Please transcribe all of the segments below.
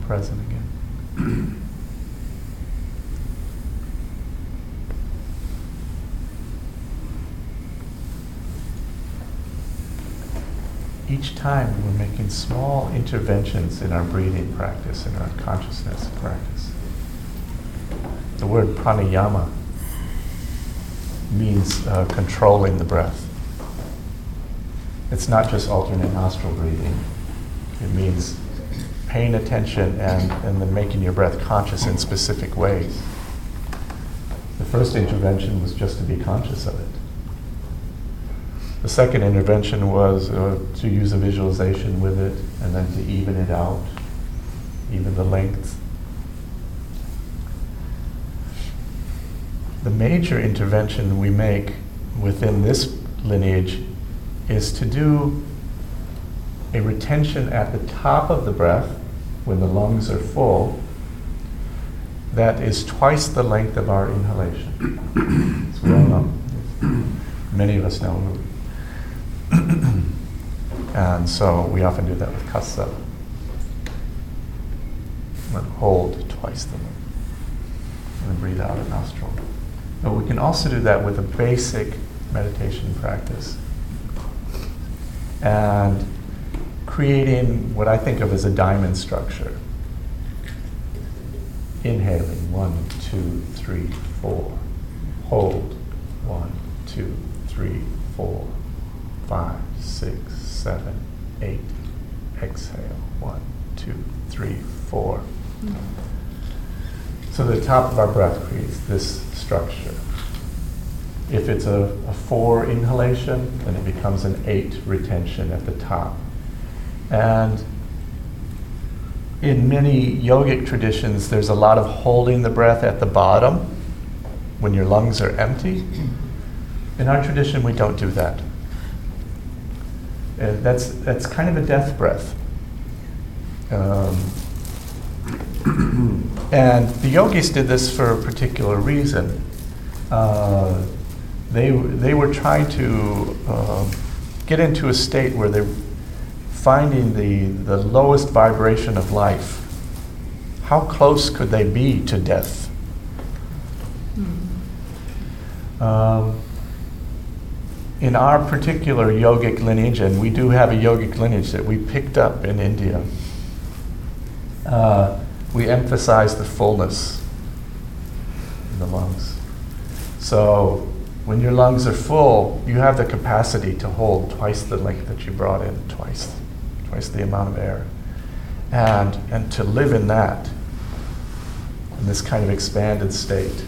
present again. Each time we're making small interventions in our breathing practice, in our consciousness practice. The word pranayama means controlling the breath. It's not just alternate nostril breathing. It means paying attention and then making your breath conscious in specific ways. The first intervention was just to be conscious of it. The second intervention was to use a visualization with it and then to even it out, even the length. The major intervention we make within this lineage is to do a retention at the top of the breath when the lungs are full that is twice the length of our inhalation. It's well known. Many of us know. And so we often do that with kassa. And hold twice the length. And then breathe out a nostril. But we can also do that with a basic meditation practice. And creating what I think of as a diamond structure. Inhaling, 1, 2, 3, 4. Hold, 1, 2, 3, 4, 5, 6, 7, 8. Exhale, 1, 2, 3, 4. So the top of our breath creates this structure. If it's a 4 inhalation, then it becomes an 8 retention at the top. And in many yogic traditions, there's a lot of holding the breath at the bottom when your lungs are empty. In our tradition, we don't do that. That's kind of a death breath. And the yogis did this for a particular reason. They were trying to get into a state where they're finding the lowest vibration of life. How close could they be to death? In our particular yogic lineage, and we do have a yogic lineage that we picked up in India, we emphasize the fullness in the lungs. So when your lungs are full, you have the capacity to hold twice the length that you brought in, twice the amount of air. And to live in that, in this kind of expanded state.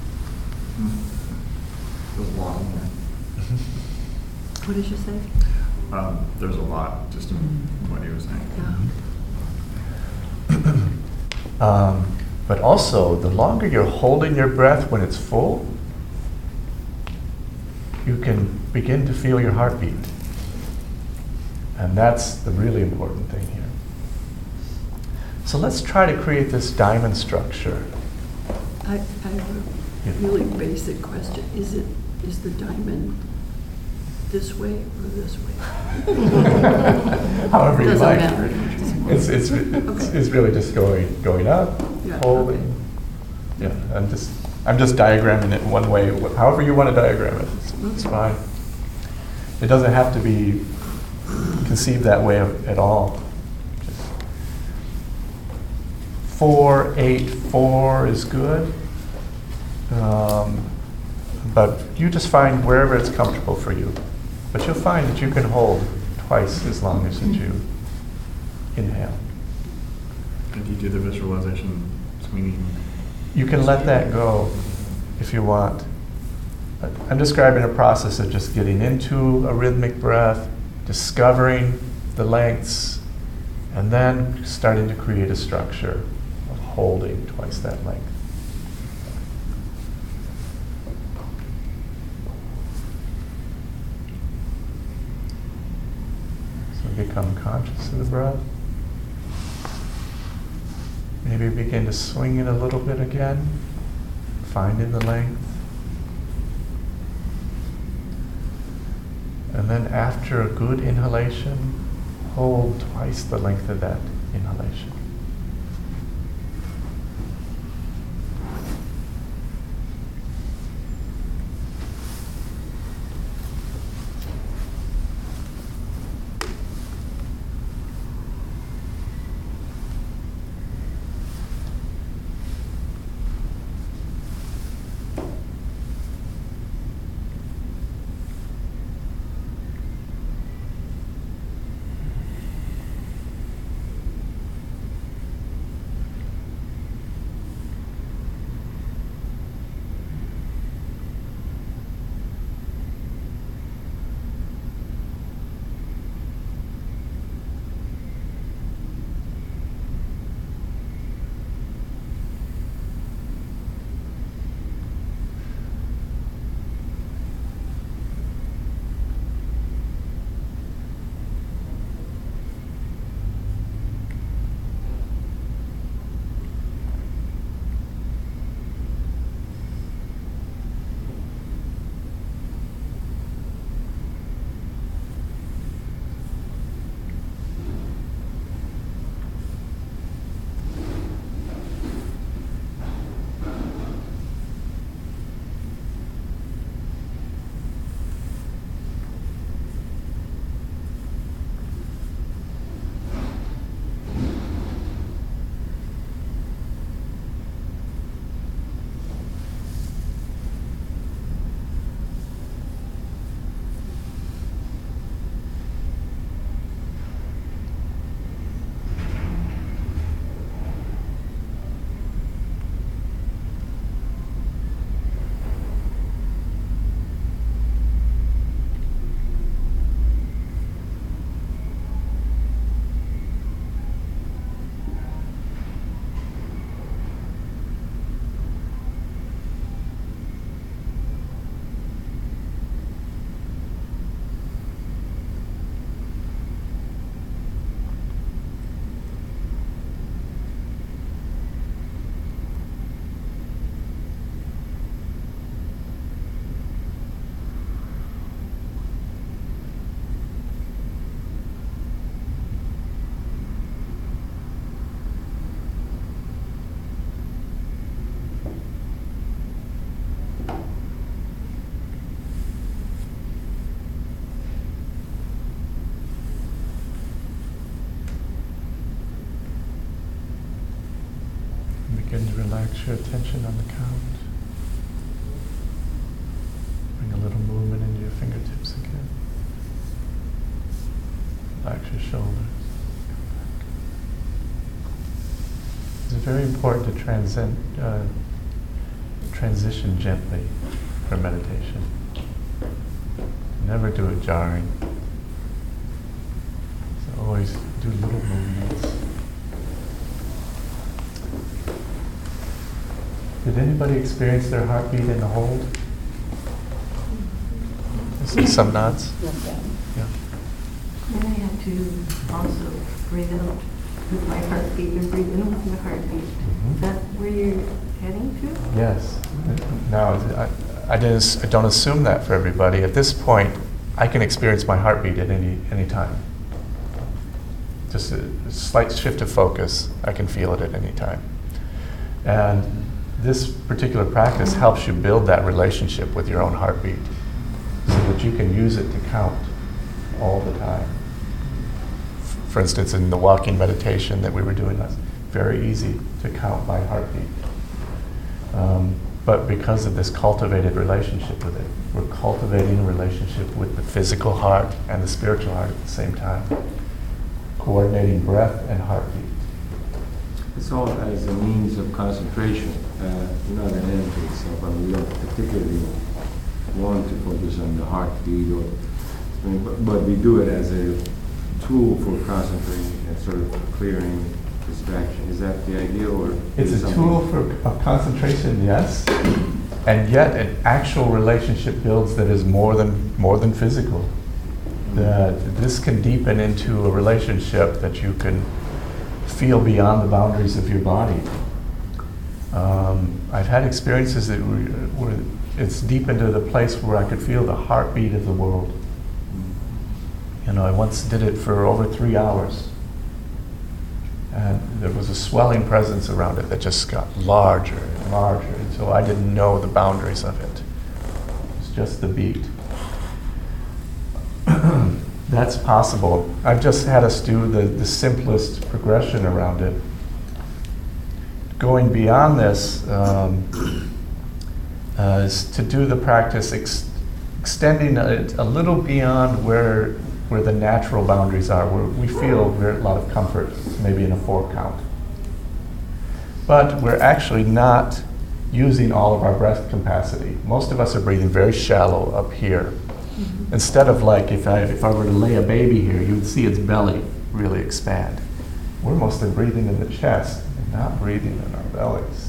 There's a lot in there. What did you say? There's a lot just in what he was saying. But also, the longer you're holding your breath when it's full, you can begin to feel your heartbeat. And that's the really important thing here. So let's try to create this diamond structure. I have a really basic question. Is the diamond this way or this way? However you Doesn't like. matter. It's really just going up, Yeah, holding. Yeah, I'm just diagramming it one way. However you want to diagram it, it's fine. It doesn't have to be conceived that way at all. 4, 8, 4 is good. But you just find wherever it's comfortable for you. But you'll find that you can hold twice as long as that you inhale. And you do the visualization swinging. You can let that go if you want. I'm describing a process of just getting into a rhythmic breath, discovering the lengths, and then starting to create a structure of holding twice that length. So become conscious of the breath. Maybe begin to swing it a little bit again, finding the length. And then after a good inhalation, hold twice the length of that inhalation. Begin to relax your attention on the count. Bring a little movement into your fingertips again. Relax your shoulders. It's very important to transition gently for meditation. Never do it jarring. So always do little movements. Did anybody experience their heartbeat in the hold? I see some nods. Yeah. And I had to also breathe out with my heartbeat and breathe in with my heartbeat. Is that where you're heading to? Yes. Now, I don't assume that for everybody. At this point, I can experience my heartbeat at any time. Just a slight shift of focus, I can feel it at any time. And this particular practice helps you build that relationship with your own heartbeat so that you can use it to count all the time. For instance, in the walking meditation that we were doing, that's very easy to count my heartbeat. But because of this cultivated relationship with it, we're cultivating a relationship with the physical heart and the spiritual heart at the same time, coordinating breath and heartbeat. It's all as a means of concentration, not an end to itself. I mean, we don't particularly want to focus on the heartbeat, but we do it as a tool for concentrating and sort of clearing distraction. Is that the idea, or it's a tool for concentration, yes, and yet an actual relationship builds that is more than physical. That this can deepen into a relationship that you can feel beyond the boundaries of your body. I've had experiences that where it's deep into the place where I could feel the heartbeat of the world. You know, I once did it for over 3 hours. And there was a swelling presence around it that just got larger and larger until I didn't know the boundaries of it. It's just the beat. That's possible. I've just had us do the simplest progression around it. Going beyond this is to do the practice extending it a little beyond where the natural boundaries are, where we feel a lot of comfort, maybe in a 4 count. But we're actually not using all of our breath capacity. Most of us are breathing very shallow up here. Instead of like, if I were to lay a baby here, you would see its belly really expand. We're mostly breathing in the chest and not breathing in our bellies.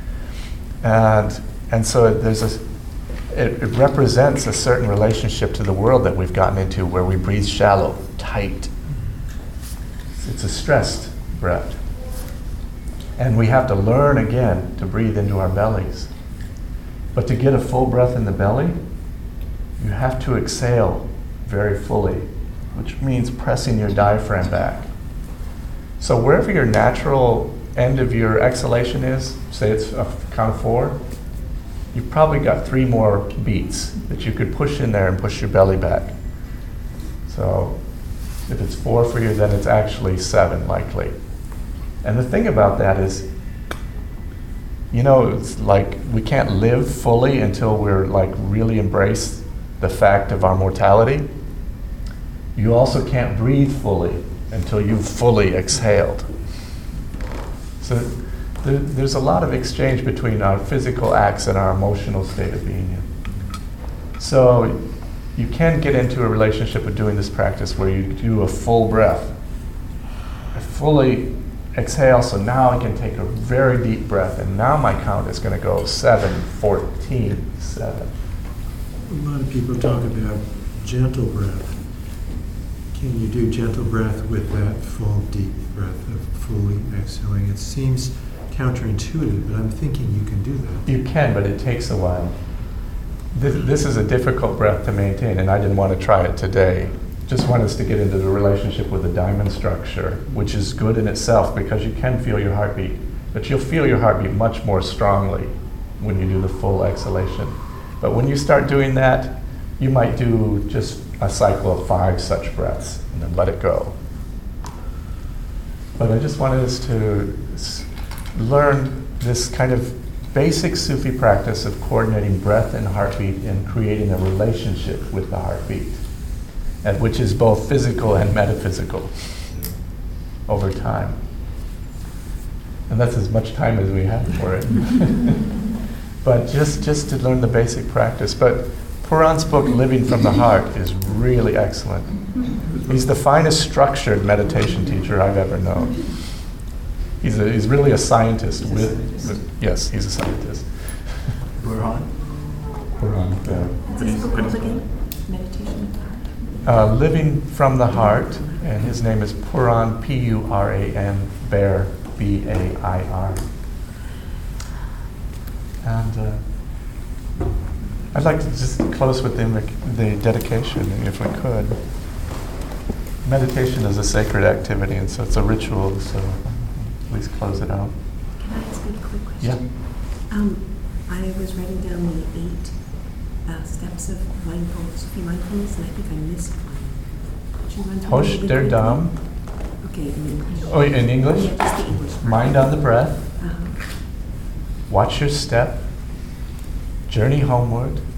And so it represents a certain relationship to the world that we've gotten into where we breathe shallow, tight. It's a stressed breath. And we have to learn again to breathe into our bellies. But to get a full breath in the belly, you have to exhale very fully, which means pressing your diaphragm back. So wherever your natural end of your exhalation is, say it's a count of 4, you've probably got 3 more beats that you could push in there and push your belly back. So if it's 4 for you, then it's actually 7 likely. And the thing about that is, you know, it's like we can't live fully until we're like really embrace the fact of our mortality. You also can't breathe fully until you've fully exhaled. So there's a lot of exchange between our physical acts and our emotional state of being. So you can get into a relationship of doing this practice where you do a full breath. I fully exhale, so now I can take a very deep breath, and now my count is going to go 7, 14, 7. A lot of people talk about gentle breath. Can you do gentle breath with that full deep breath of fully exhaling? It seems counterintuitive, but I'm thinking you can do that. You can, but it takes a while. This is a difficult breath to maintain, and I didn't want to try it today. Just want us to get into the relationship with the diamond structure, which is good in itself because you can feel your heartbeat, but you'll feel your heartbeat much more strongly when you do the full exhalation. But when you start doing that, you might do just a cycle of 5 such breaths and then let it go. But I just wanted us to learn this kind of basic Sufi practice of coordinating breath and heartbeat and creating a relationship with the heartbeat, and which is both physical and metaphysical over time. And that's as much time as we have for it. But just to learn the basic practice. But Puran's book, Living from the Heart, is really excellent. He's the finest structured meditation teacher I've ever known. He's really a scientist yes, he's a scientist. Burhan? Puran, yeah. What's this book called again? Meditation of the Heart? Living from the Heart, and his name is Puran, P-U-R-A-N, Bair, B-A-I-R. And I'd like to just close with the dedication, if we could. Meditation is a sacred activity, and so it's a ritual, so please close it out. Can I ask you a quick Yeah. question? I was writing down the 8 steps of Sufi mindfulness, and I think I missed one. Could you run through Hosh really der quickly? Dam. Okay, in English. Oh, in English? Yeah, just the English part. Mind on the breath. Uh-huh. Watch your step. Journey homeward.